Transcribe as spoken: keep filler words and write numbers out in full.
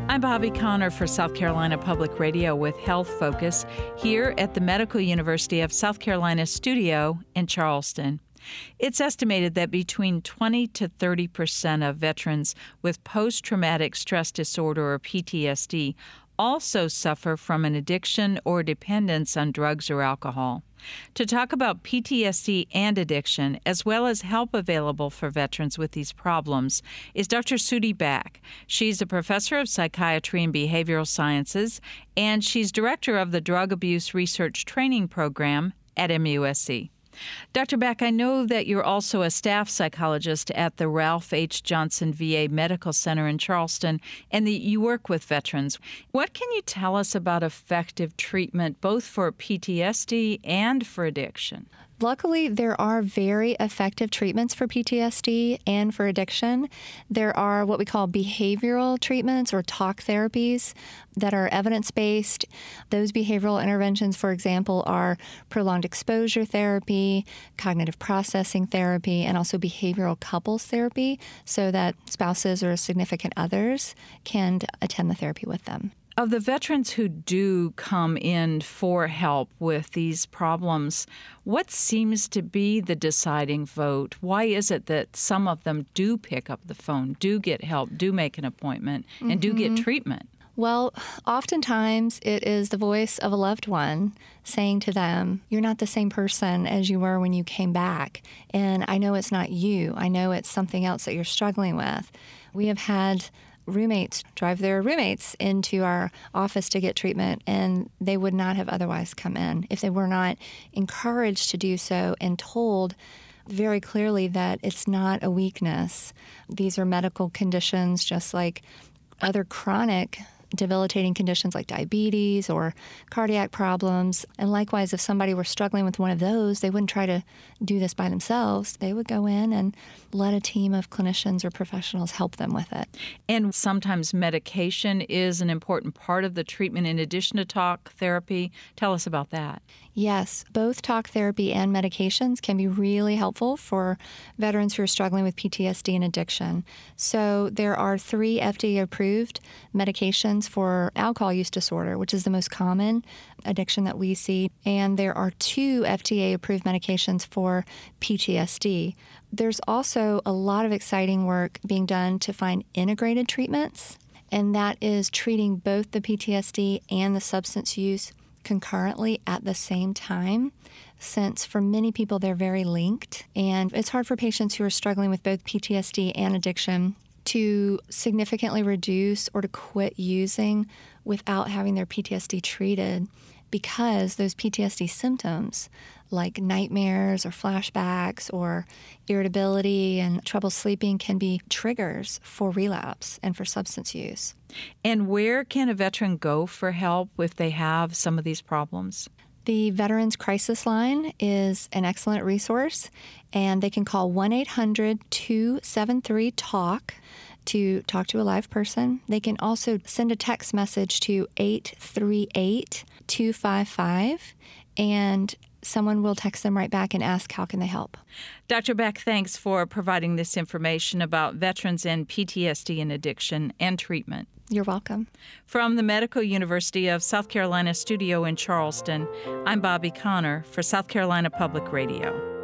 I'm Bobby Connor for South Carolina Public Radio with Health Focus here at the Medical University of South Carolina studio in Charleston. It's estimated that between twenty to thirty percent of veterans with post-traumatic stress disorder or P T S D also suffer from an addiction or dependence on drugs or alcohol. To talk about P T S D and addiction, as well as help available for veterans with these problems, is Doctor Sudie Back. She's a professor of psychiatry and behavioral sciences, and she's director of the Drug Abuse Research Training Program at M U S C. Doctor Back, I know that you're also a staff psychologist at the Ralph H. Johnson V A Medical Center in Charleston, and that you work with veterans. What can you tell us about effective treatment both for P T S D and for addiction? Luckily, there are very effective treatments for P T S D and for addiction. There are what we call behavioral treatments or talk therapies that are evidence-based. Those behavioral interventions, for example, are prolonged exposure therapy, cognitive processing therapy, and also behavioral couples therapy so that spouses or significant others can attend the therapy with them. Of the veterans who do come in for help with these problems, what seems to be the deciding vote? Why is it that some of them do pick up the phone, do get help, do make an appointment, and mm-hmm. do get treatment? Well, oftentimes it is the voice of a loved one saying to them, you're not the same person as you were when you came back. And I know it's not you. I know it's something else that you're struggling with. We have had roommates drive their roommates into our office to get treatment, and they would not have otherwise come in if they were not encouraged to do so and told very clearly that it's not a weakness. These are medical conditions just like other chronic debilitating conditions like diabetes or cardiac problems. And likewise, if somebody were struggling with one of those, they wouldn't try to do this by themselves. They would go in and let a team of clinicians or professionals help them with it. And sometimes medication is an important part of the treatment in addition to talk therapy. Tell us about that. Yes, both talk therapy and medications can be really helpful for veterans who are struggling with P T S D and addiction. So there are three F D A-approved medications for alcohol use disorder, which is the most common addiction that we see, and there are two F D A-approved medications for P T S D. There's also a lot of exciting work being done to find integrated treatments, and that is treating both the P T S D and the substance use concurrently at the same time, since for many people they're very linked, and it's hard for patients who are struggling with both P T S D and addiction to significantly reduce or to quit using without having their P T S D treated, because those P T S D symptoms like nightmares or flashbacks or irritability and trouble sleeping can be triggers for relapse and for substance use. And where can a veteran go for help if they have some of these problems? The Veterans Crisis Line is an excellent resource, and they can call one eight hundred two seven three talk to talk to a live person. They can also send a text message to eight three eight two five five, and someone will text them right back and ask, how can they help? Doctor Beck, thanks for providing this information about veterans and P T S D and addiction and treatment. You're welcome. From the Medical University of South Carolina studio in Charleston, I'm Bobby Connor for South Carolina Public Radio.